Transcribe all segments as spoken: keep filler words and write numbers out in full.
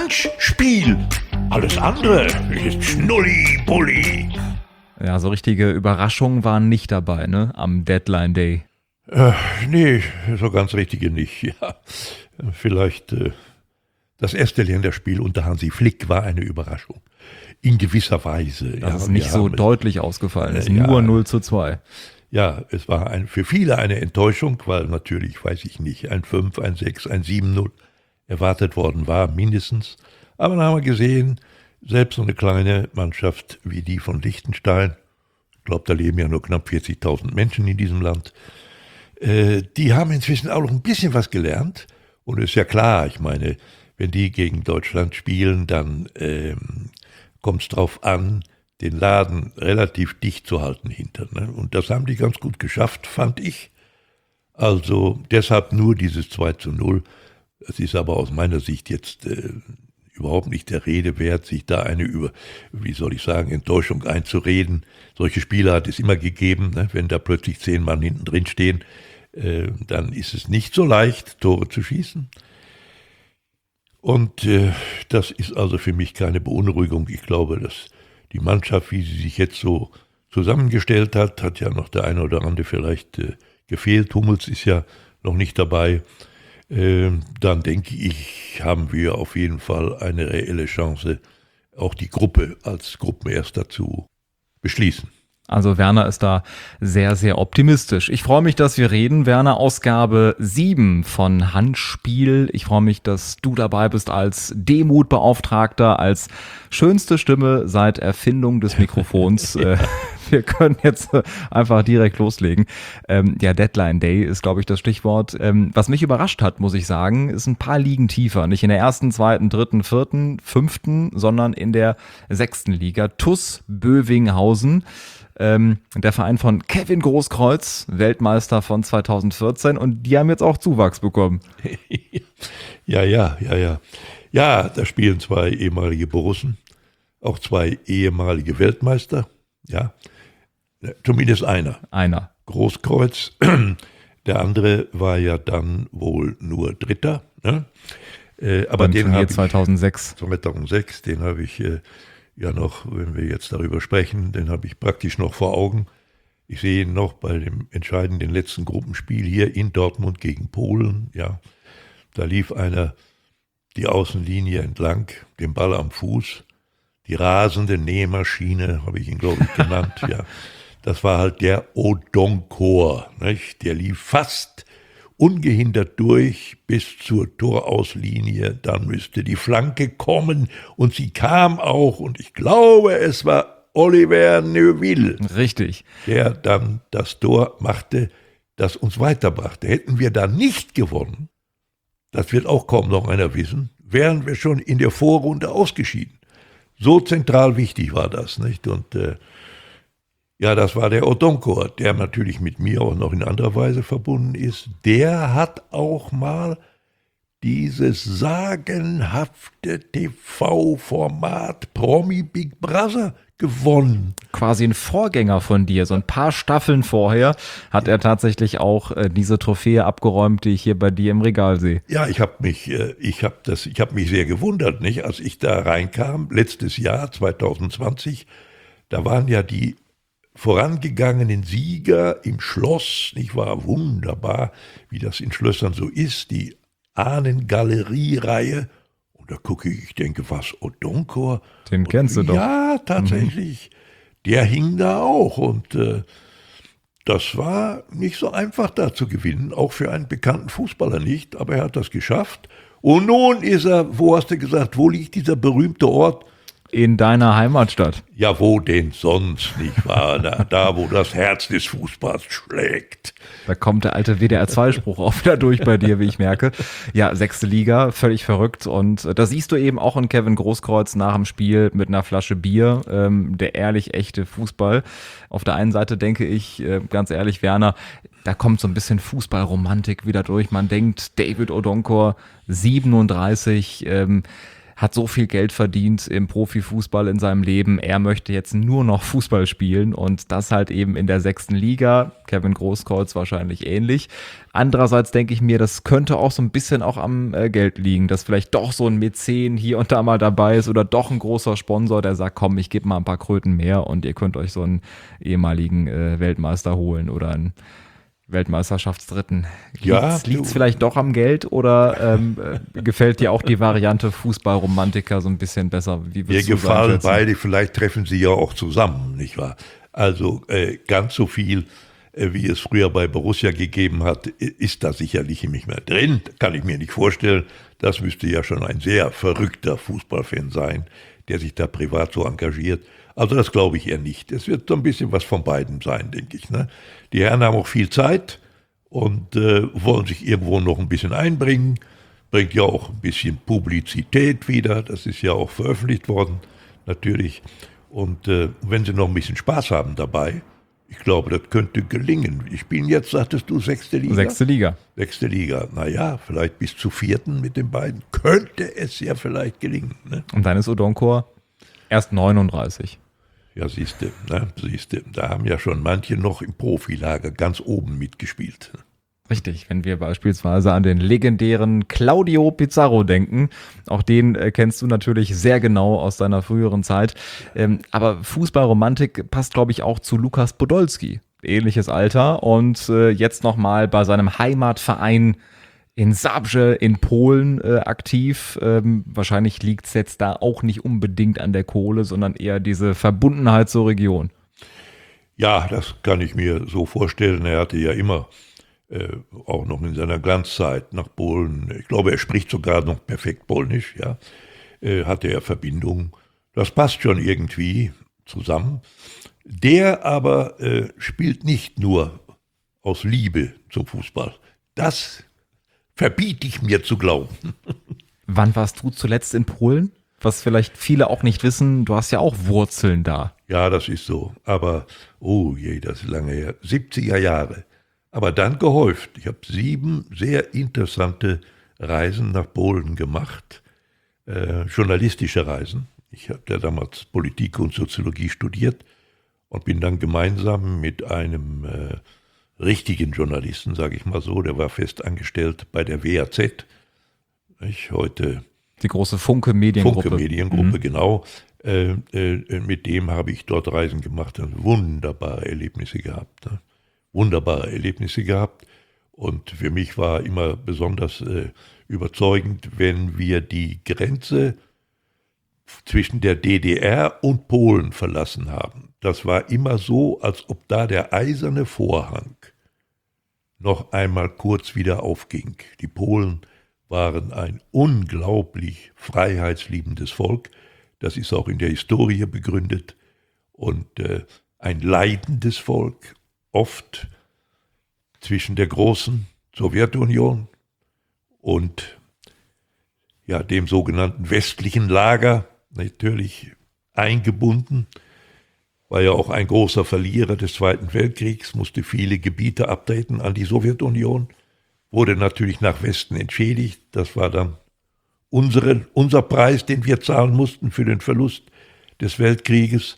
Handspiel. Alles andere ist Schnulli-Bulli. Ja, so richtige Überraschungen waren nicht dabei, ne, am Deadline Day. Äh, nee, so ganz richtige nicht, ja. Vielleicht äh, das erste Länderspiel unter Hansi Flick war eine Überraschung. In gewisser Weise. Dass ja, es nicht so deutlich ausgefallen ist, nur ja, null zu zwei. Ja, es war ein, für viele eine Enttäuschung, weil natürlich, weiß ich nicht, ein fünf, ein sechs, ein sieben null erwartet worden war, mindestens. Aber dann haben wir gesehen, selbst so eine kleine Mannschaft wie die von Liechtenstein, ich glaube, da leben ja nur knapp vierzigtausend Menschen in diesem Land, äh, die haben inzwischen auch noch ein bisschen was gelernt. Und ist ja klar, ich meine, wenn die gegen Deutschland spielen, dann ähm, kommt es drauf an, den Laden relativ dicht zu halten hinter. Ne? Und das haben die ganz gut geschafft, fand ich. Also deshalb nur dieses zwei zu null. Es ist aber aus meiner Sicht jetzt äh, überhaupt nicht der Rede wert, sich da eine über, wie soll ich sagen, Enttäuschung einzureden. Solche Spiele hat es immer gegeben, ne? Wenn da plötzlich zehn Mann hinten drin stehen, äh, dann ist es nicht so leicht, Tore zu schießen. Und äh, das ist also für mich keine Beunruhigung. Ich glaube, dass die Mannschaft, wie sie sich jetzt so zusammengestellt hat, hat ja noch der eine oder andere vielleicht äh, gefehlt. Hummels ist ja noch nicht dabei. Äh, dann denke ich, haben wir auf jeden Fall eine reelle Chance, auch die Gruppe als Gruppenerster zu beschließen. Also Werner ist da sehr, sehr optimistisch. Ich freue mich, dass wir reden. Werner, Ausgabe sieben von Handspiel. Ich freue mich, dass du dabei bist als Demutbeauftragter, als schönste Stimme seit Erfindung des Mikrofons. Ja. Wir können jetzt einfach direkt loslegen. Ähm, ja, Deadline Day ist, glaube ich, das Stichwort. Ähm, was mich überrascht hat, muss ich sagen, ist ein paar Ligen tiefer. Nicht in der ersten, zweiten, dritten, vierten, fünften, sondern in der sechsten Liga. T U S Bövinghausen. Ähm, der Verein von Kevin Großkreuz, Weltmeister von zweitausendvierzehn, und die haben jetzt auch Zuwachs bekommen. Ja, ja, ja, ja. Ja, da spielen zwei ehemalige Borussen, auch zwei ehemalige Weltmeister, ja, zumindest einer. Einer. Großkreuz, der andere war ja dann wohl nur Dritter, ne? Äh, aber Beim den habe ich zweitausendsechs. zweitausendsechs, den habe ich äh, ja noch, wenn wir jetzt darüber sprechen, den habe ich praktisch noch vor Augen. Ich sehe ihn noch bei dem entscheidenden letzten Gruppenspiel hier in Dortmund gegen Polen. Ja, da lief einer die Außenlinie entlang, den Ball am Fuß, die rasende Nähmaschine, habe ich ihn, glaube ich, genannt. Ja, das war halt der Odonkor, nicht? Der lief fast ungehindert durch bis zur Torauslinie, dann müsste die Flanke kommen und sie kam auch und ich glaube, es war Oliver Neuville. Richtig. Der dann das Tor machte, das uns weiterbrachte. Hätten wir da nicht gewonnen, das wird auch kaum noch einer wissen, wären wir schon in der Vorrunde ausgeschieden. So zentral wichtig war das, nicht? Und äh, ja, das war der Odonkor, der natürlich mit mir auch noch in anderer Weise verbunden ist. Der hat auch mal dieses sagenhafte T V-Format Promi Big Brother gewonnen. Quasi ein Vorgänger von dir. So ein paar Staffeln vorher hat er tatsächlich auch äh, diese Trophäe abgeräumt, die ich hier bei dir im Regal sehe. Ja, ich habe mich, äh, ich habe das, ich habe mich sehr gewundert, nicht, als ich da reinkam letztes Jahr zwanzig zwanzig. Da waren ja die vorangegangenen Sieger im Schloss, nicht wahr, wunderbar, wie das in Schlössern so ist, die Ahnen-Galerie-Reihe. Und da gucke ich, ich denke, was, Odonkor? Den und, kennst du doch. Ja, tatsächlich. Mhm. Der hing da auch und äh, das war nicht so einfach da zu gewinnen, auch für einen bekannten Fußballer nicht, aber er hat das geschafft. Und nun ist er, wo hast du gesagt, wo liegt dieser berühmte Ort? In deiner Heimatstadt. Ja, wo denn sonst, nicht wahr? Da, da, wo das Herz des Fußballs schlägt. Da kommt der alte W D R zwei Spruch auch wieder durch bei dir, wie ich merke. Ja, sechste Liga, völlig verrückt. Und da siehst du eben auch in Kevin Großkreuz nach dem Spiel mit einer Flasche Bier, ähm, der ehrlich echte Fußball. Auf der einen Seite denke ich, äh, ganz ehrlich, Werner, da kommt so ein bisschen Fußballromantik wieder durch. Man denkt, David Odonkor, siebenunddreißig, ähm, hat so viel Geld verdient im Profifußball in seinem Leben. Er möchte jetzt nur noch Fußball spielen und das halt eben in der sechsten Liga. Kevin Großkreuz wahrscheinlich ähnlich. Andererseits denke ich mir, das könnte auch so ein bisschen auch am äh, Geld liegen, dass vielleicht doch so ein Mäzen hier und da mal dabei ist oder doch ein großer Sponsor, der sagt, komm, ich gebe mal ein paar Kröten mehr und ihr könnt euch so einen ehemaligen äh, Weltmeister holen oder einen Weltmeisterschaftsdritten. Ja, Liegt es vielleicht doch am Geld oder ähm, äh, gefällt dir auch die Variante Fußballromantiker so ein bisschen besser? Wie Mir gefallen beide, vielleicht treffen sie ja auch zusammen, nicht wahr? Also äh, ganz so viel, äh, wie es früher bei Borussia gegeben hat, ist da sicherlich nicht mehr drin. Kann ich mir nicht vorstellen. Das müsste ja schon ein sehr verrückter Fußballfan sein, der sich da privat so engagiert. Also das glaube ich eher nicht. Es wird so ein bisschen was von beiden sein, denke ich. Ne? Die Herren haben auch viel Zeit und äh, wollen sich irgendwo noch ein bisschen einbringen. Bringt ja auch ein bisschen Publizität wieder. Das ist ja auch veröffentlicht worden, natürlich. Und äh, wenn sie noch ein bisschen Spaß haben dabei, ich glaube, das könnte gelingen. Ich bin jetzt, sagtest du, sechste Liga? Sechste Liga. Sechste Liga. Naja, vielleicht bis zu vierten mit den beiden. Könnte es ja vielleicht gelingen. Ne? Und dann ist Odonkor erst neununddreißig. Ja, siehste, ne, siehste, da haben ja schon manche noch im Profilager ganz oben mitgespielt. Richtig, wenn wir beispielsweise an den legendären Claudio Pizarro denken, auch den äh, kennst du natürlich sehr genau aus deiner früheren Zeit, ähm, aber Fußballromantik passt, glaube ich, auch zu Lukas Podolski, ähnliches Alter und äh, jetzt nochmal bei seinem Heimatverein in Zabrze in Polen äh, aktiv. Ähm, wahrscheinlich liegt es jetzt da auch nicht unbedingt an der Kohle, sondern eher diese Verbundenheit zur Region. Ja, das kann ich mir so vorstellen. Er hatte ja immer, äh, auch noch in seiner Glanzzeit nach Polen, ich glaube, er spricht sogar noch perfekt Polnisch, ja, äh, hatte er Verbindungen. Das passt schon irgendwie zusammen. Der aber äh, spielt nicht nur aus Liebe zum Fußball. Das verbiete ich mir zu glauben. Wann warst du zuletzt in Polen? Was vielleicht viele auch nicht wissen, du hast ja auch Wurzeln da. Ja, das ist so. Aber, oh je, das ist lange her. siebziger Jahre. Aber dann gehäuft. Ich habe sieben sehr interessante Reisen nach Polen gemacht. Äh, journalistische Reisen. Ich habe ja damals Politik und Soziologie studiert und bin dann gemeinsam mit einem äh, richtigen Journalisten, sage ich mal so, der war fest angestellt bei der W A Z, ich, heute die große Funke Mediengruppe. Funke Mediengruppe, mhm. genau. Äh, äh, mit dem habe ich dort Reisen gemacht und wunderbare Erlebnisse gehabt. Ne? Wunderbare Erlebnisse gehabt. Und für mich war immer besonders äh, überzeugend, wenn wir die Grenze zwischen der D D R und Polen verlassen haben. Das war immer so, als ob da der eiserne Vorhang noch einmal kurz wieder aufging. Die Polen waren ein unglaublich freiheitsliebendes Volk. Das ist auch in der Historie begründet. Und äh, ein leidendes Volk, oft zwischen der großen Sowjetunion und ja, dem sogenannten westlichen Lager, natürlich eingebunden, war ja auch ein großer Verlierer des Zweiten Weltkriegs, musste viele Gebiete abtreten an die Sowjetunion, wurde natürlich nach Westen entschädigt. Das war dann unsere, unser Preis, den wir zahlen mussten für den Verlust des Weltkrieges.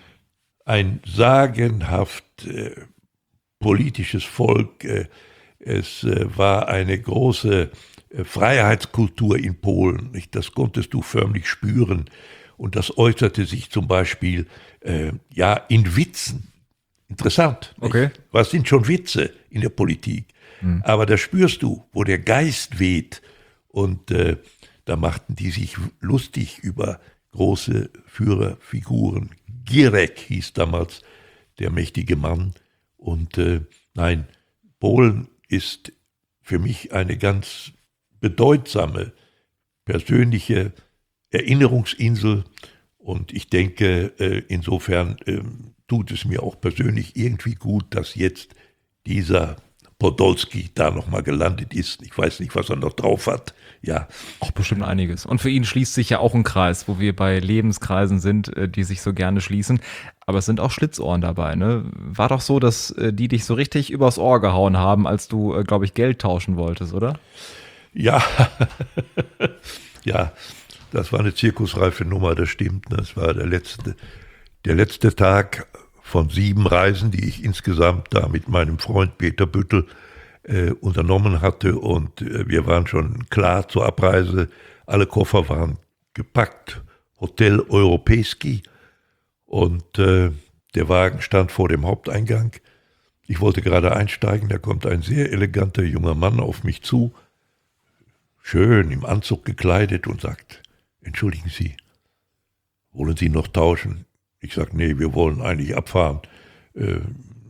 Ein sagenhaft äh, politisches Volk. Äh, es äh, war eine große äh, Freiheitskultur in Polen. Nicht? Das konntest du förmlich spüren. Und das äußerte sich zum Beispiel äh, ja in Witzen. Interessant. Okay. Nicht? Was sind schon Witze in der Politik? Hm. Aber da spürst du, wo der Geist weht. Und äh, da machten die sich lustig über große Führerfiguren. Gierek hieß damals der mächtige Mann. Und äh, nein, Polen ist für mich eine ganz bedeutsame, persönliche Erinnerungsinsel. Und ich denke, äh, insofern äh, tut es mir auch persönlich irgendwie gut, dass jetzt dieser Podolski da nochmal gelandet ist. Ich weiß nicht, was er noch drauf hat. Ja. Auch bestimmt einiges. Und für ihn schließt sich ja auch ein Kreis, wo wir bei Lebenskreisen sind, die sich so gerne schließen. Aber es sind auch Schlitzohren dabei, ne? War doch so, dass die dich so richtig übers Ohr gehauen haben, als du, glaube ich, Geld tauschen wolltest, oder? Ja. Ja. das war eine zirkusreife Nummer, das stimmt. Das war der letzte, der letzte Tag von sieben Reisen, die ich insgesamt da mit meinem Freund Peter Büttel äh, unternommen hatte. Und äh, wir waren schon klar zur Abreise. Alle Koffer waren gepackt. Hotel Europejski. Und äh, der Wagen stand vor dem Haupteingang. Ich wollte gerade einsteigen, da kommt ein sehr eleganter junger Mann auf mich zu, schön im Anzug gekleidet und sagt, entschuldigen Sie, wollen Sie noch tauschen? Ich sage, nee, wir wollen eigentlich abfahren. Äh,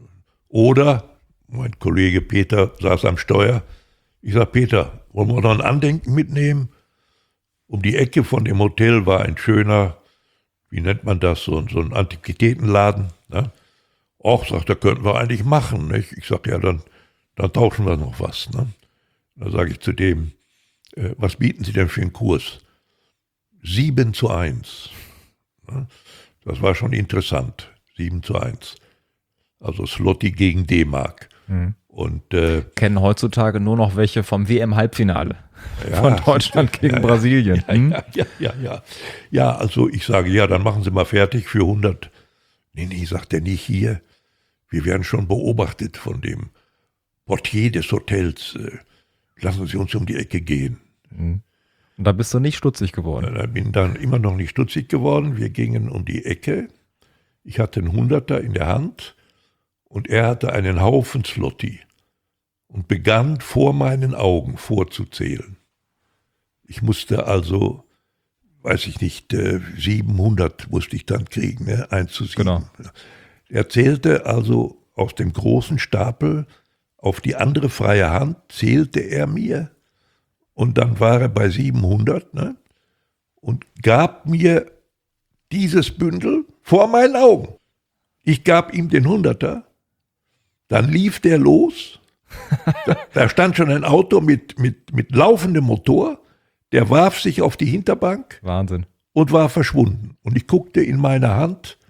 oder, mein Kollege Peter saß am Steuer, ich sage, Peter, wollen wir noch ein Andenken mitnehmen? Um die Ecke von dem Hotel war ein schöner, wie nennt man das, so, so ein Antiquitätenladen. Ne? Och, sagt er, könnten wir eigentlich machen. Nicht? Ich sage, ja, dann, dann tauschen wir noch was. Ne? Dann sage ich zu dem, äh, was bieten Sie denn für einen Kurs? sieben zu eins. Ne? Das war schon interessant, sieben zu eins. Also Zloty gegen D-Mark. Mhm. Und, äh, kennen heutzutage nur noch welche vom W M-Halbfinale. Ja, von Deutschland gegen ja, Brasilien. Ja, ja, ja, ja, ja. Ja, also ich sage, ja, dann machen Sie mal fertig für hundert. Nee, nee, sagt er, nicht hier. Wir werden schon beobachtet von dem Portier des Hotels. Lassen Sie uns um die Ecke gehen. Und da bist du nicht stutzig geworden? Ich bin dann immer noch nicht stutzig geworden. Wir gingen um die Ecke. Ich hatte einen Hunderter in der Hand und er hatte einen Haufen Zloty und begann vor meinen Augen vorzuzählen. Ich musste also, weiß ich nicht, siebenhundert musste ich dann kriegen, ne? eins zu sieben. Genau. Er zählte also aus dem großen Stapel auf die andere freie Hand, zählte er mir und dann war er bei siebenhundert, ne? Und gab mir dieses Bündel vor meinen Augen. Ich gab ihm den Hunderter, dann lief der los, da, da stand schon ein Auto mit, mit, mit laufendem Motor, der warf sich auf die Hinterbank. Wahnsinn. Und war verschwunden. Und ich guckte in meine Hand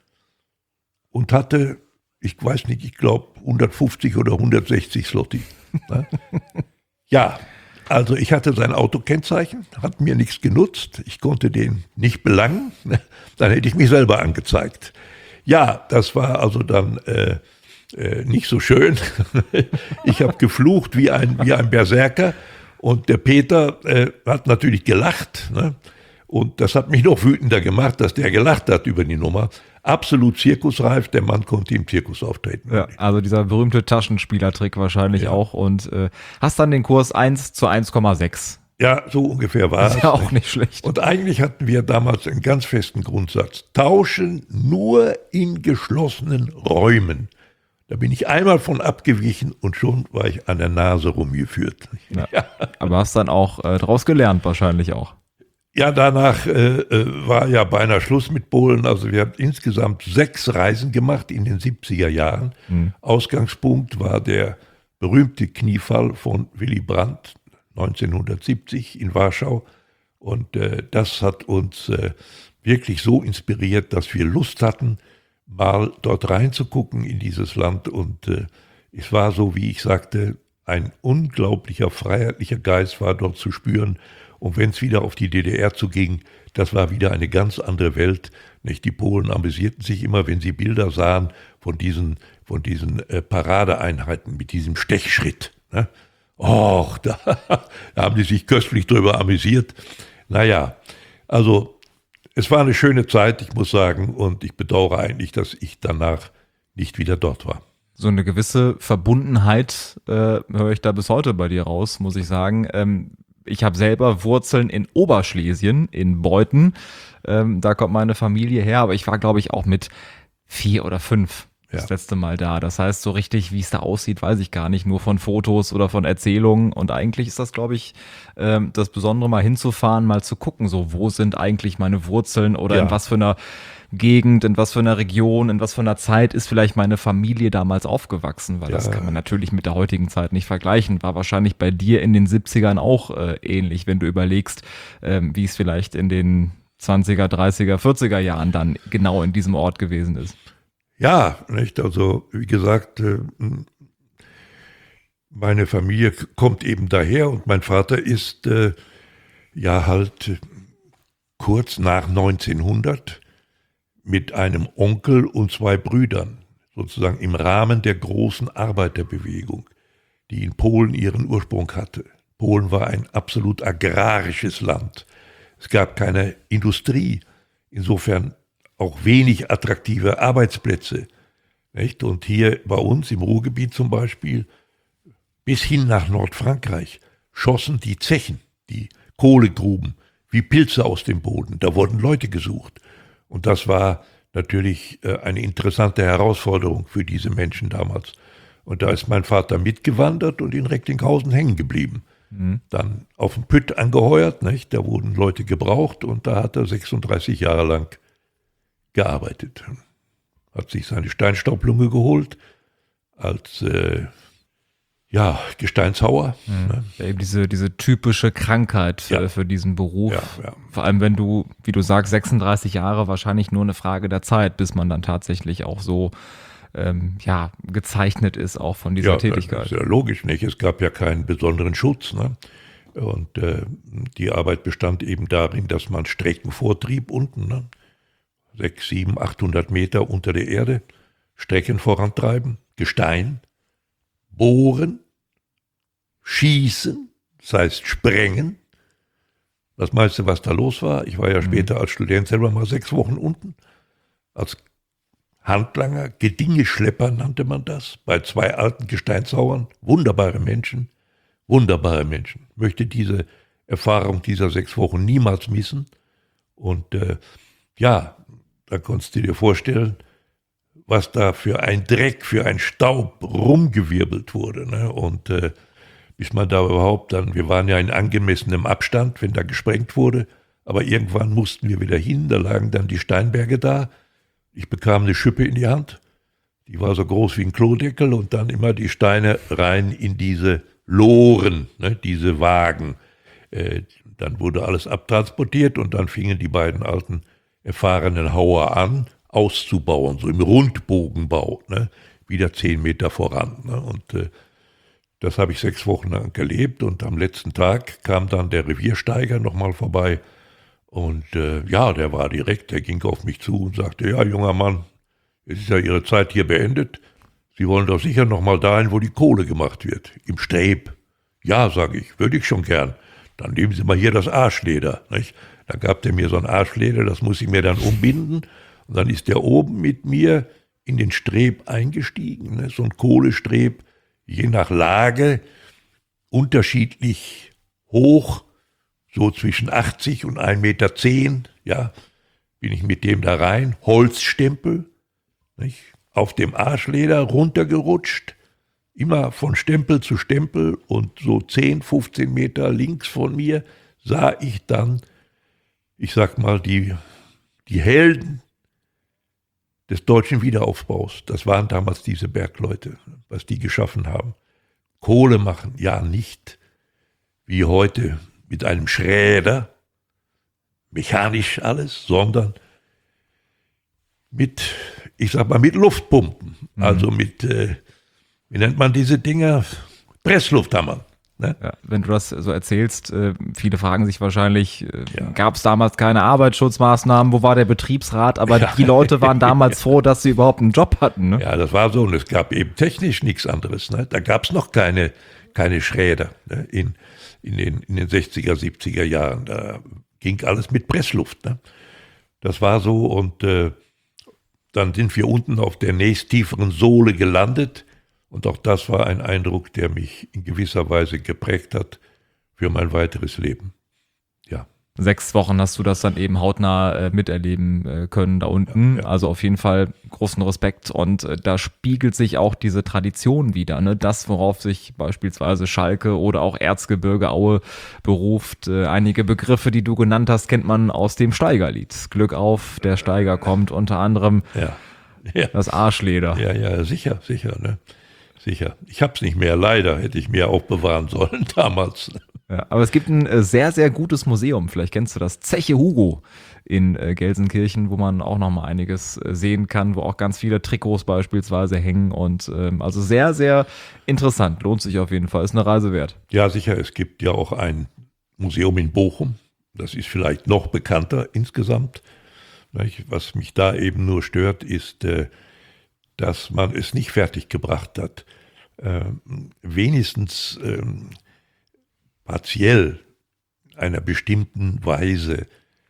und hatte, ich weiß nicht, ich glaube hundertfünfzig oder hundertsechzig Zloty. Ne? Ja, also ich hatte sein Autokennzeichen, hat mir nichts genutzt, ich konnte den nicht belangen, dann hätte ich mich selber angezeigt. Ja, das war also dann äh, äh, nicht so schön. Ich habe geflucht wie ein, wie ein Berserker und der Peter äh, hat natürlich gelacht, ne? Und das hat mich noch wütender gemacht, dass der gelacht hat über die Nummer. Absolut zirkusreif, der Mann konnte im Zirkus auftreten. Ja, also dieser berühmte Taschenspielertrick wahrscheinlich ja. auch. Und äh, hast dann den Kurs eins zu eins Komma sechs. Ja, so ungefähr war es. Ist ja auch nicht schlecht. Und eigentlich hatten wir damals einen ganz festen Grundsatz. Tauschen nur in geschlossenen Räumen. Da bin ich einmal von abgewichen und schon war ich an der Nase rumgeführt. Ja. Ja. Aber hast dann auch äh, draus gelernt wahrscheinlich auch. Ja, danach äh, war ja beinahe Schluss mit Polen. Also wir haben insgesamt sechs Reisen gemacht in den siebziger Jahren. Mhm. Ausgangspunkt war der berühmte Kniefall von Willy Brandt neunzehnhundertsiebzig in Warschau. Und äh, das hat uns äh, wirklich so inspiriert, dass wir Lust hatten, mal dort reinzugucken in dieses Land. Und äh, es war so, wie ich sagte, ein unglaublicher freiheitlicher Geist war dort zu spüren. Und wenn es wieder auf die D D R zuging, das war wieder eine ganz andere Welt. Nicht? Die Polen amüsierten sich immer, wenn sie Bilder sahen von diesen, von diesen äh, Paradeeinheiten mit diesem Stechschritt. Ne? Och, da, da haben die sich köstlich drüber amüsiert. Naja, also es war eine schöne Zeit, ich muss sagen, und ich bedauere eigentlich, dass ich danach nicht wieder dort war. So eine gewisse Verbundenheit äh, höre ich da bis heute bei dir raus, muss ich sagen. Ähm, Ich habe selber Wurzeln in Oberschlesien, in Beuthen. Ähm, da kommt meine Familie her, aber ich war, glaube ich, auch mit vier oder fünf ja. das letzte Mal da. Das heißt, so richtig, wie es da aussieht, weiß ich gar nicht. Nur von Fotos oder von Erzählungen. Und eigentlich ist das, glaube ich, ähm, das Besondere, mal hinzufahren, mal zu gucken, so wo sind eigentlich meine Wurzeln oder ja. in was für einer Gegend, in was für einer Region, in was für einer Zeit ist vielleicht meine Familie damals aufgewachsen, weil ja. das kann man natürlich mit der heutigen Zeit nicht vergleichen. War wahrscheinlich bei dir in den siebzigern auch äh, ähnlich, wenn du überlegst, ähm, wie es vielleicht in den zwanziger, dreißiger, vierziger Jahren dann genau in diesem Ort gewesen ist. Ja, nicht? Also wie gesagt, äh, meine Familie kommt eben daher und mein Vater ist äh, ja halt kurz nach neunzehnhundert mit einem Onkel und zwei Brüdern, sozusagen im Rahmen der großen Arbeiterbewegung, die in Polen ihren Ursprung hatte. Polen war ein absolut agrarisches Land. Es gab keine Industrie, insofern auch wenig attraktive Arbeitsplätze. Nicht? Und hier bei uns im Ruhrgebiet zum Beispiel, bis hin nach Nordfrankreich, schossen die Zechen, die Kohlegruben, wie Pilze aus dem Boden. Da wurden Leute gesucht. Und das war natürlich eine interessante Herausforderung für diese Menschen damals. Und da ist mein Vater mitgewandert und in Recklinghausen hängen geblieben. Mhm. Dann auf dem Pütt angeheuert, nicht? Da wurden Leute gebraucht und da hat er sechsunddreißig Jahre lang gearbeitet. Hat sich seine Steinstaublunge geholt als äh, ja, Gesteinshauer. Mhm. Ne? Ja, eben diese, diese typische Krankheit für, ja. für diesen Beruf. Ja, ja. Vor allem, wenn du, wie du sagst, sechsunddreißig Jahre, wahrscheinlich nur eine Frage der Zeit, bis man dann tatsächlich auch so ähm, ja, gezeichnet ist, auch von dieser ja, Tätigkeit. Das ist ja logisch, nicht? Es gab ja keinen besonderen Schutz. Ne? Und äh, die Arbeit bestand eben darin, dass man Strecken vortrieb unten, ne? sechs, sieben, achthundert Meter unter der Erde, Strecken vorantreiben, Gestein, bohren, schießen, das heißt sprengen. Das meiste, was da los war, ich war ja später mhm. als Student selber mal sechs Wochen unten, als Handlanger, Gedingeschlepper nannte man das, bei zwei alten Gesteinshauern, wunderbare Menschen, wunderbare Menschen. Ich möchte diese Erfahrung dieser sechs Wochen niemals missen. Und äh, ja, da konntest du dir vorstellen, was da für ein Dreck, für ein Staub rumgewirbelt wurde. Ne? Und äh, bis man da überhaupt dann, wir waren ja in angemessenem Abstand, wenn da gesprengt wurde, aber irgendwann mussten wir wieder hin, da lagen dann die Steinberge da. Ich bekam eine Schippe in die Hand, die war so groß wie ein Klodeckel und dann immer die Steine rein in diese Loren, ne, diese Wagen. Äh, dann wurde alles abtransportiert und dann fingen die beiden alten erfahrenen Hauer an, auszubauen, so im Rundbogenbau, ne, wieder zehn Meter voran. Ne, und äh, das habe ich sechs Wochen lang erlebt und am letzten Tag kam dann der Reviersteiger nochmal vorbei. Und äh, ja, der war direkt, der ging auf mich zu und sagte, ja, junger Mann, es ist ja Ihre Zeit hier beendet. Sie wollen doch sicher noch mal dahin, wo die Kohle gemacht wird, im Streb. Ja, sage ich, würde ich schon gern. Dann nehmen Sie mal hier das Arschleder. Nicht? Da gab der mir so ein Arschleder, das muss ich mir dann umbinden. Und dann ist der oben mit mir in den Streb eingestiegen, ne? So ein Kohlestreb, je nach Lage, unterschiedlich hoch, so zwischen achtzig und ein Meter zehn, ja, bin ich mit dem da rein, Holzstempel, nicht? Auf dem Arschleder runtergerutscht, immer von Stempel zu Stempel und so zehn, fünfzehn Meter links von mir sah ich dann, ich sag mal, die, die Helden des deutschen Wiederaufbaus. Das waren damals diese Bergleute, was die geschaffen haben. Kohle machen, ja, nicht wie heute mit einem Schräder, mechanisch alles, sondern mit, ich sag mal, mit Luftpumpen. Mhm. Also mit, äh, wie nennt man diese Dinger? Presslufthammer. Ne? Ja, wenn du das so erzählst, äh, viele fragen sich wahrscheinlich, äh, ja. gab es damals keine Arbeitsschutzmaßnahmen, wo war der Betriebsrat? Aber ja. die Leute waren damals froh, dass sie überhaupt einen Job hatten. Ne? Ja, das war so und es gab eben technisch nichts anderes. Ne? Da gab es noch keine, keine Schräder, ne? in, in, den, in den sechziger, siebziger Jahren. Da ging alles mit Pressluft. Ne? Das war so und äh, dann sind wir unten auf der nächsttieferen Sohle gelandet. Und auch das war ein Eindruck, der mich in gewisser Weise geprägt hat für mein weiteres Leben. Ja. Sechs Wochen hast du das dann eben hautnah äh, miterleben äh, können da unten. Ja, ja. Also auf jeden Fall großen Respekt. Und äh, da spiegelt sich auch diese Tradition wieder. Ne? Das, worauf sich beispielsweise Schalke oder auch Erzgebirge Aue beruft. Äh, einige Begriffe, die du genannt hast, kennt man aus dem Steigerlied. Glück auf, der Steiger kommt. Unter anderem ja. Ja. das Arschleder. Ja, ja, sicher, sicher, ne? Sicher. Ich hab's nicht mehr, leider. Hätte ich mir aufbewahren sollen damals. Ja, aber es gibt ein äh, sehr, sehr gutes Museum. Vielleicht kennst du das Zeche Hugo in äh, Gelsenkirchen, wo man auch noch mal einiges äh, sehen kann, wo auch ganz viele Trikots beispielsweise hängen. Und ähm, also sehr, sehr interessant. Lohnt sich auf jeden Fall. Ist eine Reise wert. Ja, sicher. Es gibt ja auch ein Museum in Bochum. Das ist vielleicht noch bekannter insgesamt. Was mich da eben nur stört, ist, dass man es nicht fertiggebracht hat, wenigstens partiell einer bestimmten Weise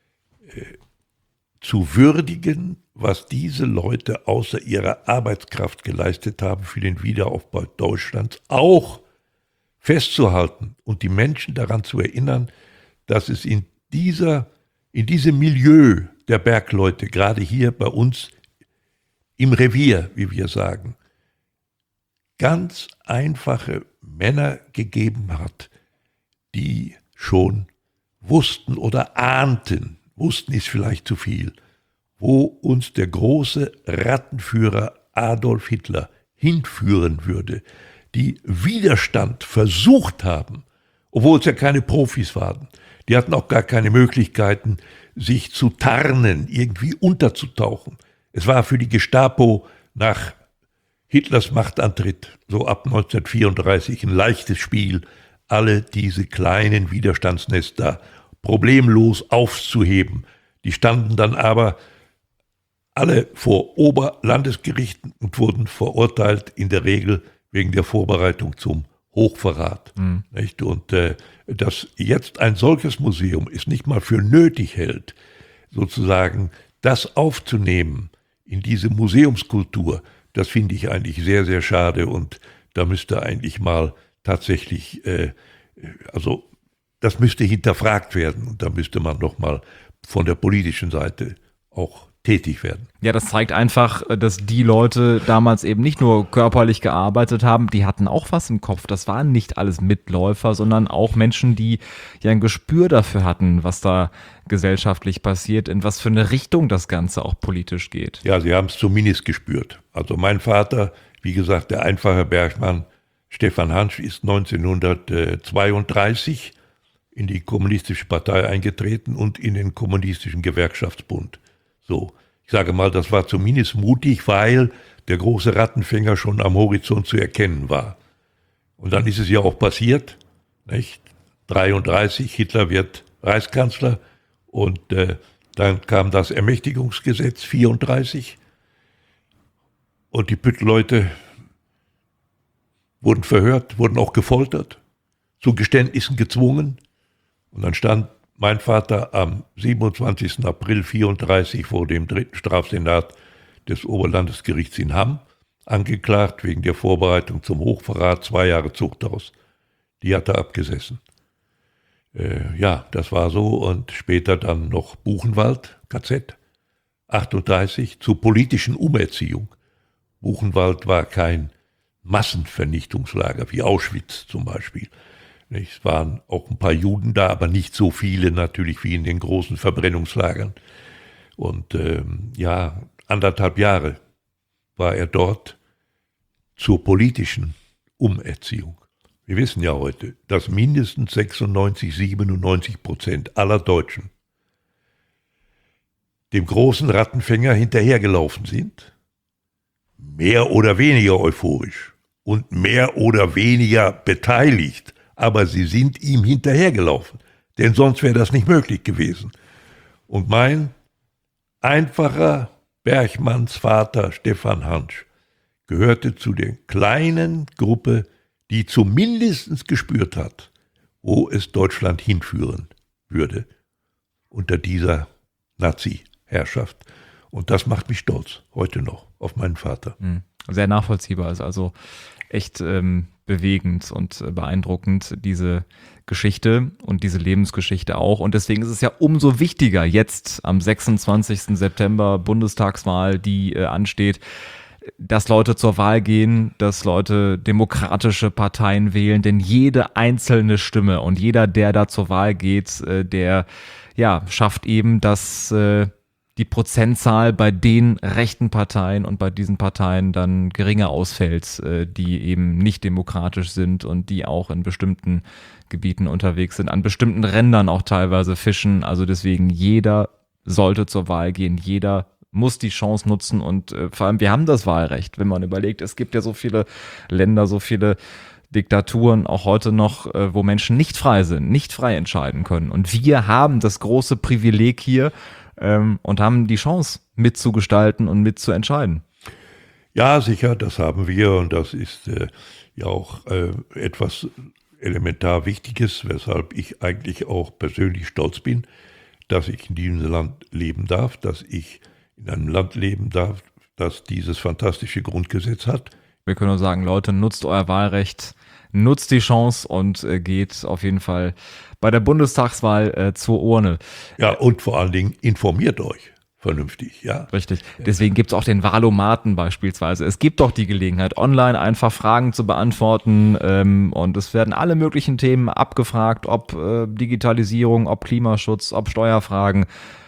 zu würdigen, was diese Leute außer ihrer Arbeitskraft geleistet haben für den Wiederaufbau Deutschlands, auch festzuhalten und die Menschen daran zu erinnern, dass es in dieser, in diesem Milieu der Bergleute, gerade hier bei uns im Revier, wie wir sagen, ganz einfache Männer gegeben hat, die schon wussten oder ahnten, wussten ist vielleicht zu viel, wo uns der große Rattenführer Adolf Hitler hinführen würde, die Widerstand versucht haben, obwohl es ja keine Profis waren. Die hatten auch gar keine Möglichkeiten, sich zu tarnen, irgendwie unterzutauchen. Es war für die Gestapo nach Hitlers Machtantritt, so ab neunzehnhundertvierunddreißig, ein leichtes Spiel, alle diese kleinen Widerstandsnester problemlos aufzuheben. Die standen dann aber alle vor Oberlandesgerichten und wurden verurteilt, in der Regel wegen der Vorbereitung zum Hochverrat. Mhm. Nicht? Und äh, dass jetzt ein solches Museum es nicht mal für nötig hält, sozusagen das aufzunehmen in diese Museumskultur, das finde ich eigentlich sehr, sehr schade, und da müsste eigentlich mal tatsächlich, äh, also das müsste hinterfragt werden, und da müsste man doch mal von der politischen Seite auch tätig werden. Ja, das zeigt einfach, dass die Leute damals eben nicht nur körperlich gearbeitet haben, die hatten auch was im Kopf. Das waren nicht alles Mitläufer, sondern auch Menschen, die ja ein Gespür dafür hatten, was da gesellschaftlich passiert, in was für eine Richtung das Ganze auch politisch geht. Ja, sie haben es zumindest gespürt. Also mein Vater, wie gesagt, der einfache Bergmann Stefan Hansch, ist neunzehnhundertzweiunddreißig in die Kommunistische Partei eingetreten und in den Kommunistischen Gewerkschaftsbund. So, ich sage mal, das war zumindest mutig, weil der große Rattenfänger schon am Horizont zu erkennen war. Und dann ist es ja auch passiert, nicht? dreiunddreißig, Hitler wird Reichskanzler, und äh, dann kam das Ermächtigungsgesetz vierunddreißig, und die Püttleute wurden verhört, wurden auch gefoltert, zu Geständnissen gezwungen, und dann stand mein Vater am siebenundzwanzigsten April vierunddreißig vor dem dritten Strafsenat des Oberlandesgerichts in Hamm, angeklagt wegen der Vorbereitung zum Hochverrat, zwei Jahre Zuchthaus. Die hat er abgesessen. Äh, ja, das war so, und später dann noch Buchenwald, K Z, achtunddreißig, zur politischen Umerziehung. Buchenwald war kein Massenvernichtungslager wie Auschwitz zum Beispiel. Es waren auch ein paar Juden da, aber nicht so viele natürlich wie in den großen Verbrennungslagern. Und ähm, ja, anderthalb Jahre war er dort zur politischen Umerziehung. Wir wissen ja heute, dass mindestens sechsundneunzig, siebenundneunzig Prozent aller Deutschen dem großen Rattenfänger hinterhergelaufen sind, mehr oder weniger euphorisch und mehr oder weniger beteiligt. Aber sie sind ihm hinterhergelaufen, denn sonst wäre das nicht möglich gewesen. Und mein einfacher Bergmannsvater Stefan Hansch gehörte zu der kleinen Gruppe, die zumindest gespürt hat, wo es Deutschland hinführen würde unter dieser Nazi-Herrschaft. Und das macht mich stolz, heute noch, auf meinen Vater. Sehr nachvollziehbar, ist also echt ähm, bewegend und beeindruckend, diese Geschichte und diese Lebensgeschichte auch. Und deswegen ist es ja umso wichtiger, jetzt am sechsundzwanzigsten September Bundestagswahl, die äh, ansteht, dass Leute zur Wahl gehen, dass Leute demokratische Parteien wählen, denn jede einzelne Stimme und jeder, der da zur Wahl geht, äh, der ja schafft eben, dass äh, die Prozentzahl bei den rechten Parteien und bei diesen Parteien dann geringer ausfällt, die eben nicht demokratisch sind und die auch in bestimmten Gebieten unterwegs sind, an bestimmten Rändern auch teilweise fischen. Also deswegen, jeder sollte zur Wahl gehen, jeder muss die Chance nutzen, und vor allem, wir haben das Wahlrecht, wenn man überlegt, es gibt ja so viele Länder, so viele Diktaturen auch heute noch, äh, wo Menschen nicht frei sind, nicht frei entscheiden können. Und wir haben das große Privileg hier ähm, und haben die Chance mitzugestalten und mitzuentscheiden. Ja, sicher, das haben wir und das ist äh, ja auch äh, etwas elementar Wichtiges, weshalb ich eigentlich auch persönlich stolz bin, dass ich in diesem Land leben darf, dass ich in einem Land leben darf, das dieses fantastische Grundgesetz hat. Wir können nur sagen, Leute, nutzt euer Wahlrecht, nutzt die Chance und äh, geht auf jeden Fall bei der Bundestagswahl äh, zur Urne. Ja, und vor allen Dingen informiert euch vernünftig, ja. Richtig. Deswegen gibt es auch den Wahlomaten beispielsweise. Es gibt doch die Gelegenheit, online einfach Fragen zu beantworten ähm, und es werden alle möglichen Themen abgefragt, ob äh, Digitalisierung, ob Klimaschutz, ob Steuerfragen.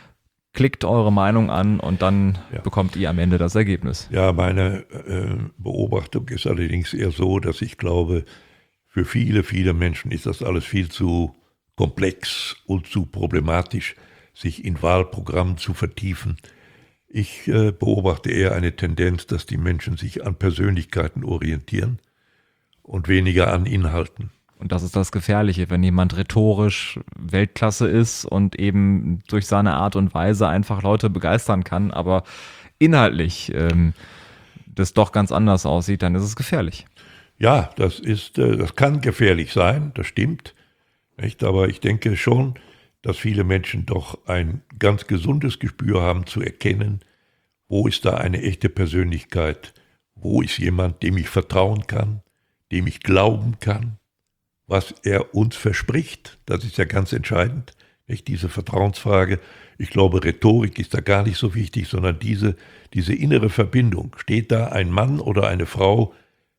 Klickt eure Meinung an und dann ja. bekommt ihr am Ende das Ergebnis. Ja, meine äh, Beobachtung ist allerdings eher so, dass ich glaube, für viele, viele Menschen ist das alles viel zu komplex und zu problematisch, sich in Wahlprogrammen zu vertiefen. Ich äh, beobachte eher eine Tendenz, dass die Menschen sich an Persönlichkeiten orientieren und weniger an Inhalten. Und das ist das Gefährliche, wenn jemand rhetorisch Weltklasse ist und eben durch seine Art und Weise einfach Leute begeistern kann, aber inhaltlich ähm, das doch ganz anders aussieht, dann ist es gefährlich. Ja, das ist, äh, das kann gefährlich sein, das stimmt, nicht? Aber ich denke schon, dass viele Menschen doch ein ganz gesundes Gespür haben zu erkennen, wo ist da eine echte Persönlichkeit, wo ist jemand, dem ich vertrauen kann, dem ich glauben kann, was er uns verspricht. Das ist ja ganz entscheidend, nicht? Diese Vertrauensfrage. Ich glaube, Rhetorik ist da gar nicht so wichtig, sondern diese, diese innere Verbindung. Steht da ein Mann oder eine Frau,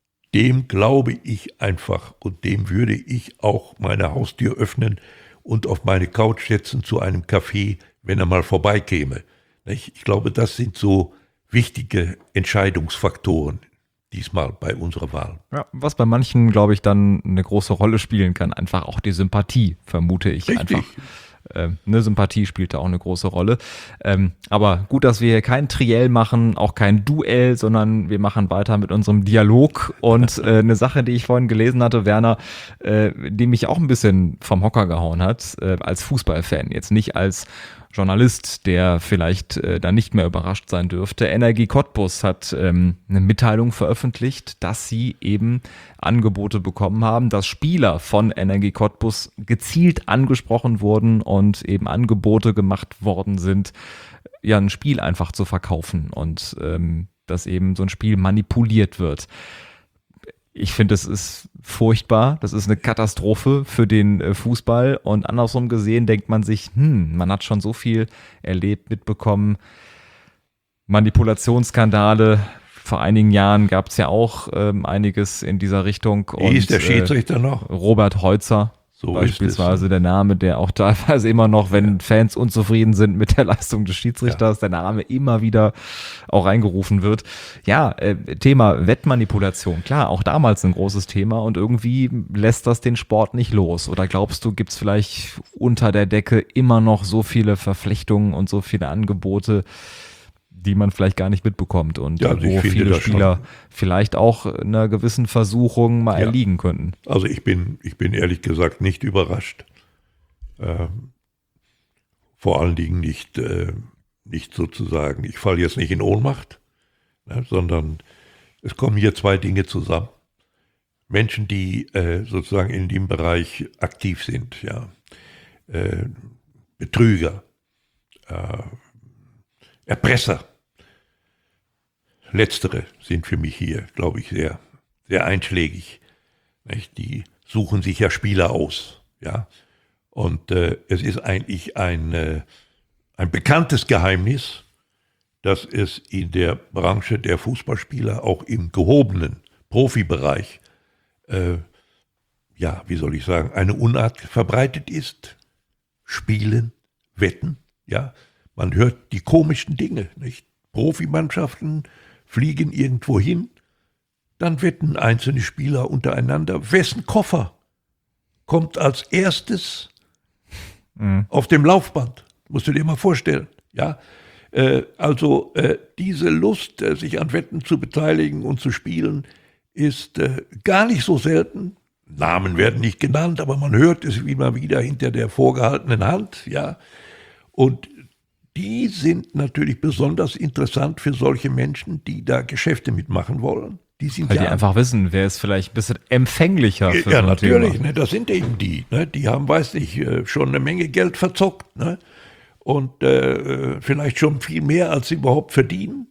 dem glaube ich einfach und dem würde ich auch meine Haustür öffnen und auf meine Couch setzen zu einem Kaffee, wenn er mal vorbeikäme. Ich glaube, das sind so wichtige Entscheidungsfaktoren diesmal bei unserer Wahl. Ja, was bei manchen, glaube ich, dann eine große Rolle spielen kann, einfach auch die Sympathie, vermute ich. Richtig. Einfach. Ähm, eine Sympathie spielt da auch eine große Rolle. Ähm, aber gut, dass wir hier kein Triell machen, auch kein Duell, sondern wir machen weiter mit unserem Dialog. Und äh, eine Sache, die ich vorhin gelesen hatte, Werner, äh, die mich auch ein bisschen vom Hocker gehauen hat, äh, als Fußballfan, jetzt nicht als Journalist, der vielleicht äh, da nicht mehr überrascht sein dürfte. Energie Cottbus hat ähm, eine Mitteilung veröffentlicht, dass sie eben Angebote bekommen haben, dass Spieler von Energie Cottbus gezielt angesprochen wurden und eben Angebote gemacht worden sind, ja, ein Spiel einfach zu verkaufen und ähm, dass eben so ein Spiel manipuliert wird. Ich finde, das ist furchtbar, das ist eine Katastrophe für den äh, Fußball und andersrum gesehen denkt man sich, hm, man hat schon so viel erlebt, mitbekommen, Manipulationsskandale, vor einigen Jahren gab es ja auch ähm, einiges in dieser Richtung. Wie und, ist der Schiedsrichter äh, noch? Robert Heutzer. So beispielsweise der Name, der auch teilweise immer noch, wenn ja. Fans unzufrieden sind mit der Leistung des Schiedsrichters, ja. der Name immer wieder auch reingerufen wird. Ja, äh, Thema Wettmanipulation, klar, auch damals ein großes Thema und irgendwie lässt das den Sport nicht los. Oder glaubst du, gibt es vielleicht unter der Decke immer noch so viele Verflechtungen und so viele Angebote, die man vielleicht gar nicht mitbekommt und ja, also wo viele Spieler schon vielleicht auch einer gewissen Versuchung mal ja. erliegen könnten. Also ich bin, ich bin ehrlich gesagt nicht überrascht. Ähm, vor allen Dingen nicht, äh, nicht sozusagen, ich falle jetzt nicht in Ohnmacht, ne, sondern es kommen hier zwei Dinge zusammen. Menschen, die äh, sozusagen in dem Bereich aktiv sind, ja, äh, Betrüger, äh, Erpresser. Letztere sind für mich hier, glaube ich, sehr, sehr einschlägig. Nicht? Die suchen sich ja Spieler aus, ja. Und äh, es ist eigentlich ein, äh, ein bekanntes Geheimnis, dass es in der Branche der Fußballspieler auch im gehobenen Profibereich, äh, ja, wie soll ich sagen, eine Unart verbreitet ist. Spielen, wetten, ja. Man hört die komischen Dinge, nicht? Profimannschaften fliegen irgendwo hin, dann wetten einzelne Spieler untereinander, wessen Koffer kommt als erstes mhm. auf dem Laufband, musst du dir mal vorstellen. Ja? Äh, also äh, diese Lust, äh, sich an Wetten zu beteiligen und zu spielen, ist äh, gar nicht so selten. Namen werden nicht genannt, aber man hört es immer wieder hinter der vorgehaltenen Hand, ja. Und die sind natürlich besonders interessant für solche Menschen, die da Geschäfte mitmachen wollen. Die sind Weil ja die einfach wissen, wer ist vielleicht ein bisschen empfänglicher für ja, so ein natürlich, Thema. ne, das sind eben die. Ne, die haben, weiß nicht, äh, schon eine Menge Geld verzockt. Ne, und äh, vielleicht schon viel mehr, als sie überhaupt verdienen.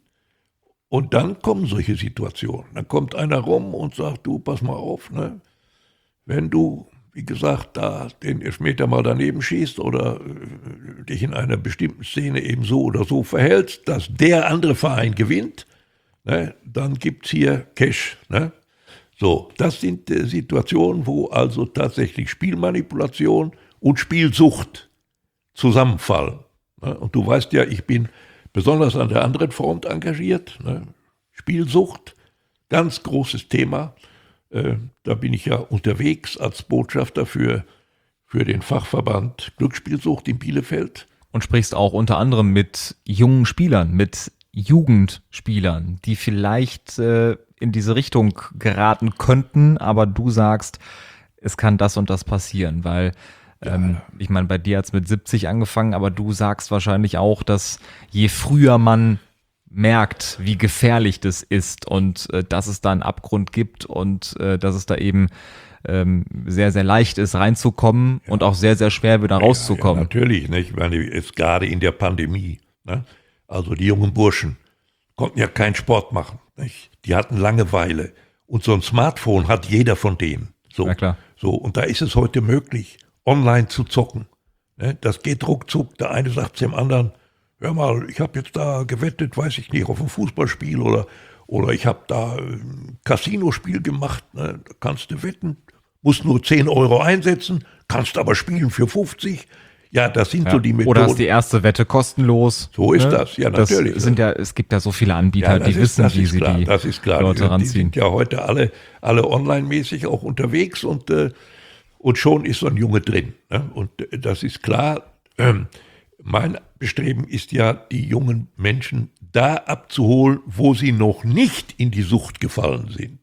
Und dann kommen solche Situationen. Dann kommt einer rum und sagt, du, pass mal auf, ne, wenn du, wie gesagt, da den Elfmeter mal daneben schießt oder äh, dich in einer bestimmten Szene eben so oder so verhältst, dass der andere Verein gewinnt, ne, dann gibt es hier Cash. Ne? So, das sind äh, Situationen, wo also tatsächlich Spielmanipulation und Spielsucht zusammenfallen. Ne? Und du weißt ja, ich bin besonders an der anderen Front engagiert. Ne? Spielsucht, ganz großes Thema. Äh, da bin ich ja unterwegs als Botschafter für, für den Fachverband Glücksspielsucht in Bielefeld. Und sprichst auch unter anderem mit jungen Spielern, mit Jugendspielern, die vielleicht äh, in diese Richtung geraten könnten, aber du sagst, es kann das und das passieren, weil ähm, Ja. ich meine, bei dir hat es mit siebzig angefangen, aber du sagst wahrscheinlich auch, dass je früher man merkt, wie gefährlich das ist und äh, dass es da einen Abgrund gibt und äh, dass es da eben ähm, sehr, sehr leicht ist, reinzukommen und auch sehr, sehr schwer wieder Ja, rauszukommen. natürlich, nicht? Ich meine, jetzt gerade in der Pandemie. Ne? Also die jungen Burschen konnten ja keinen Sport machen. Nicht? Die hatten Langeweile. Und so ein Smartphone hat jeder von denen. So, Ja, klar. so, und da ist es heute möglich, online zu zocken. Ne? Das geht ruckzuck. Der eine sagt dem anderen, hör mal, ich habe jetzt da gewettet, weiß ich nicht, auf ein Fußballspiel oder, oder ich habe da ein Casinospiel gemacht. Ne? Da kannst du wetten, musst nur zehn Euro einsetzen, kannst aber spielen für fünfzig. Ja, das sind Ja. so die Methoden. Oder ist die erste Wette kostenlos? So ist ne? das, ja, natürlich. Das sind ja, es gibt ja so viele Anbieter, Ja, das die ist, wissen, das wie ist sie klar, die das ist klar. Leute Die ranziehen. sind ja heute alle, alle online-mäßig auch unterwegs und, äh, und schon ist so ein Junge drin. Ne? Und äh, das ist klar. Ähm, mein Bestreben ist ja, die jungen Menschen da abzuholen, wo sie noch nicht in die Sucht gefallen sind.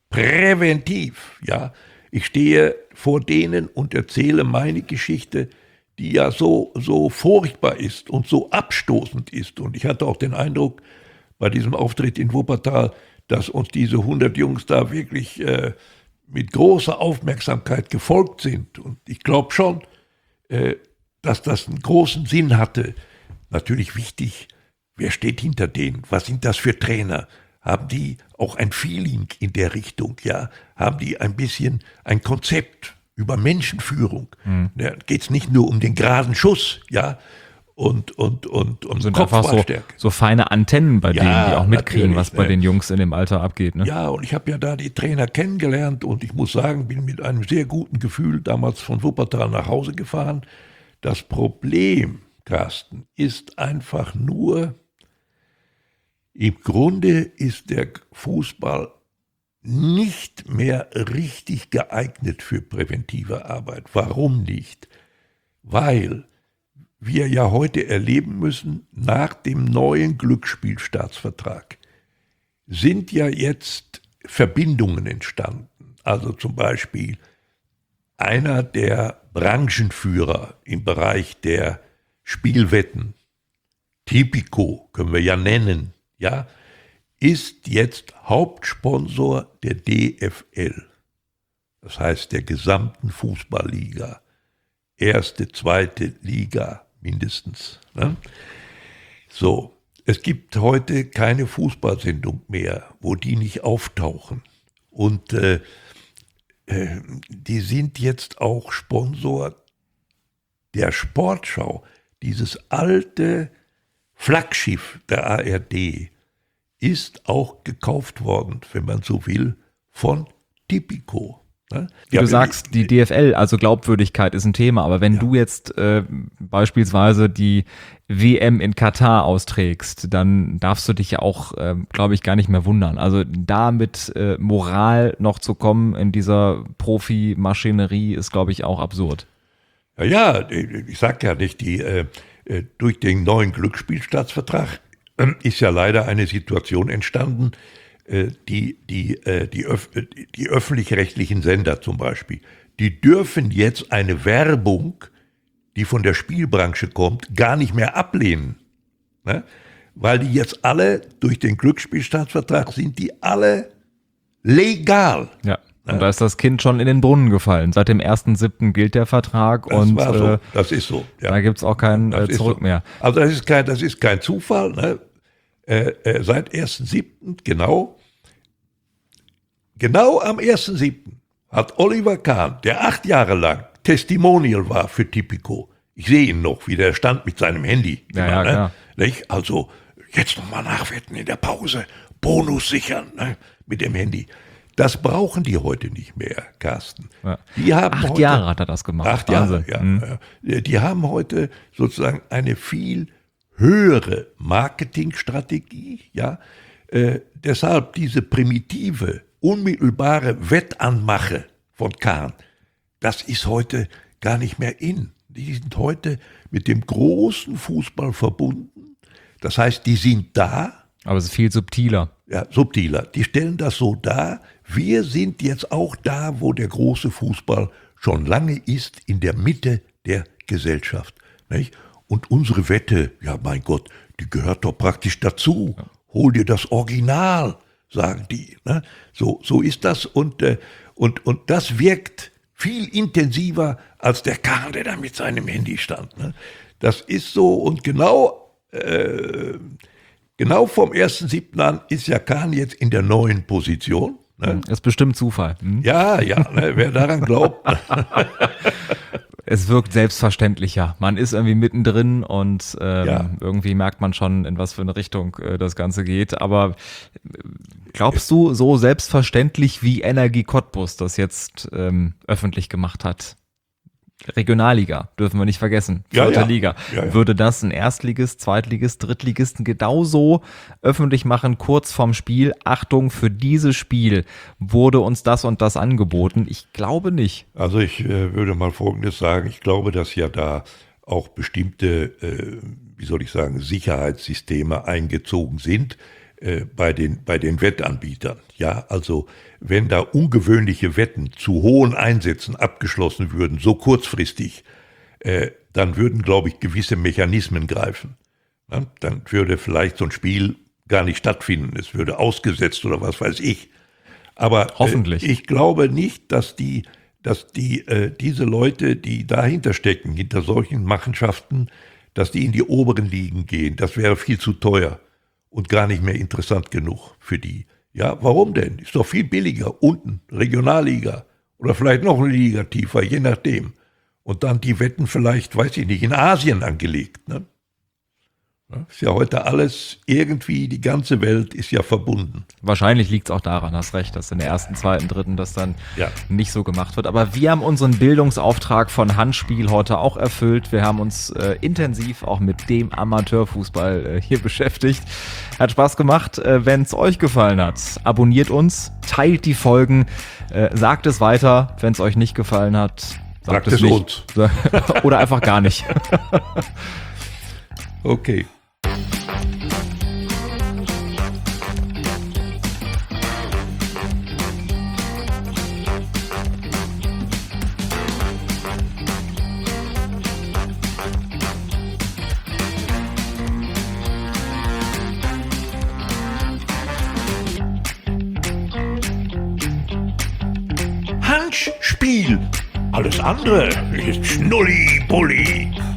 Präventiv, ja. Ich stehe vor denen und erzähle meine Geschichte, die ja so, so furchtbar ist und so abstoßend ist. Und ich hatte auch den Eindruck bei diesem Auftritt in Wuppertal, dass uns diese hundert Jungs da wirklich äh, mit großer Aufmerksamkeit gefolgt sind. Und ich glaube schon, äh, dass das einen großen Sinn hatte. Natürlich wichtig, wer steht hinter denen? Was sind das für Trainer? Haben die auch ein Feeling in der Richtung? Ja, haben die ein bisschen ein Konzept über Menschenführung? Mhm. Da geht es nicht nur um den geraden Schuss, ja, und und und um sind einfach so, Kopfballstärke. so feine Antennen bei Ja, denen, die auch mitkriegen, natürlich, was bei ne? den Jungs in dem Alter abgeht. Ne? Ja, und ich habe ja da die Trainer kennengelernt und ich muss sagen, bin mit einem sehr guten Gefühl damals von Wuppertal nach Hause gefahren. Das Problem, Carsten, ist einfach nur, im Grunde ist der Fußball nicht mehr richtig geeignet für präventive Arbeit. Warum nicht? Weil wir ja heute erleben müssen, nach dem neuen Glücksspielstaatsvertrag sind ja jetzt Verbindungen entstanden. Also zum Beispiel einer der Branchenführer im Bereich der Spielwetten, Tipico können wir ja nennen, ja, ist jetzt Hauptsponsor der D F L. Das heißt der gesamten Fußballliga. Erste, zweite Liga mindestens. Ne? So, es gibt heute keine Fußballsendung mehr, wo die nicht auftauchen. Und äh, äh, die sind jetzt auch Sponsor der Sportschau. Dieses alte Flaggschiff der A R D ist auch gekauft worden, wenn man so will, von Tipico. Ne? Wie Ja, du sagst, die D F L, also Glaubwürdigkeit ist ein Thema, aber wenn Ja. du jetzt äh, beispielsweise die W M in Katar austrägst, dann darfst du dich ja auch, äh, glaube ich, gar nicht mehr wundern. Also da mit äh, Moral noch zu kommen in dieser Profimaschinerie ist, glaube ich, auch absurd. Ja, ja, ich sag ja nicht, die, äh, durch den neuen Glücksspielstaatsvertrag äh, ist ja leider eine Situation entstanden, äh, die, die, äh, die, öf- die öffentlich-rechtlichen Sender zum Beispiel, die dürfen jetzt eine Werbung, die von der Spielbranche kommt, gar nicht mehr ablehnen. Ne? Weil die jetzt alle, durch den Glücksspielstaatsvertrag sind die alle legal. Ja. Und da ist das Kind schon in den Brunnen gefallen. Seit dem ersten siebten gilt der Vertrag Das und war so. äh, Das ist so. Ja. da gibt's auch kein Das äh, ist Zurück so. mehr. Also das ist kein, das ist kein Zufall. Ne? Äh, äh, seit ersten siebten genau, genau am ersten siebten hat Oliver Kahn, der acht Jahre lang Testimonial war für Tipico, ich sehe ihn noch, wie der stand mit seinem Handy. Ja, immer, ja, ne? klar. Nicht? Also jetzt nochmal nachwetten in der Pause, Bonus sichern, ne? Mit dem Handy. Das brauchen die heute nicht mehr, Carsten. Ja. Die haben Acht heute, Jahre hat er das gemacht. Acht Jahre, Wahnsinn. ja. Mhm. ja. Die haben heute sozusagen eine viel höhere Marketingstrategie. Ja. Äh, deshalb diese primitive, unmittelbare Wettanmache von Kahn, das ist heute gar nicht mehr in. Die sind heute mit dem großen Fußball verbunden. Das heißt, die sind da, Aber es ist viel subtiler. ja, subtiler. Die stellen das so dar, wir sind jetzt auch da, wo der große Fußball schon lange ist, in der Mitte der Gesellschaft. Nicht? Und unsere Wette, ja mein Gott, die gehört doch praktisch dazu. Hol dir das Original, sagen die. Ne? So, so ist das und, äh, und, und das wirkt viel intensiver als der Kahn, der da mit seinem Handy stand. Ne? Das ist so und genau... Äh, Genau vom ersten siebten an ist ja Kahn jetzt in der neuen Position. Ne? Das ist bestimmt Zufall. Hm? Ja, ja, ne, wer daran glaubt. Es wirkt selbstverständlicher. Man ist irgendwie mittendrin und ähm, Ja. irgendwie merkt man schon, in was für eine Richtung äh, das Ganze geht. Aber äh, glaubst du, so selbstverständlich wie Energie Cottbus das jetzt ähm, öffentlich gemacht hat? Regionalliga, dürfen wir nicht vergessen. Ja, Vierte ja. Liga. Ja, ja. Würde das ein Erstligist, Zweitligist, Drittligisten genauso öffentlich machen, kurz vorm Spiel? Achtung, für dieses Spiel wurde uns das und das angeboten. Ich glaube nicht. Also ich äh, würde mal Folgendes sagen. Ich glaube, dass ja da auch bestimmte, äh, wie soll ich sagen, Sicherheitssysteme eingezogen sind äh, bei den, bei den Wettanbietern. Ja, also wenn da ungewöhnliche Wetten zu hohen Einsätzen abgeschlossen würden, so kurzfristig, äh, dann würden, glaube ich, gewisse Mechanismen greifen. Ja, dann würde vielleicht so ein Spiel gar nicht stattfinden. Es würde ausgesetzt oder was weiß ich. Aber Hoffentlich. Äh, ich glaube nicht, dass die, dass die, äh, diese Leute, die dahinter stecken, hinter solchen Machenschaften, dass die in die oberen Ligen gehen. Das wäre viel zu teuer und gar nicht mehr interessant genug für die. Ja, warum denn? Ist doch viel billiger. Unten, Regionalliga oder vielleicht noch eine Liga tiefer, je nachdem. Und dann die Wetten vielleicht, weiß ich nicht, in Asien angelegt. Ne? Ja, ist ja heute alles irgendwie, die ganze Welt ist ja verbunden. Wahrscheinlich liegt es auch daran, hast recht, dass in der ersten, zweiten, dritten das dann Ja. nicht so gemacht wird. Aber wir haben unseren Bildungsauftrag von Handspiel heute auch erfüllt. Wir haben uns äh, intensiv auch mit dem Amateurfußball äh, hier beschäftigt. Hat Spaß gemacht. Äh, Wenn es euch gefallen hat, abonniert uns, teilt die Folgen, äh, sagt es weiter. Wenn es euch nicht gefallen hat, sagt, Sagt es nicht. Oder einfach gar nicht. Okay. Handspiel. Alles andere ist Schnulli-Bulli.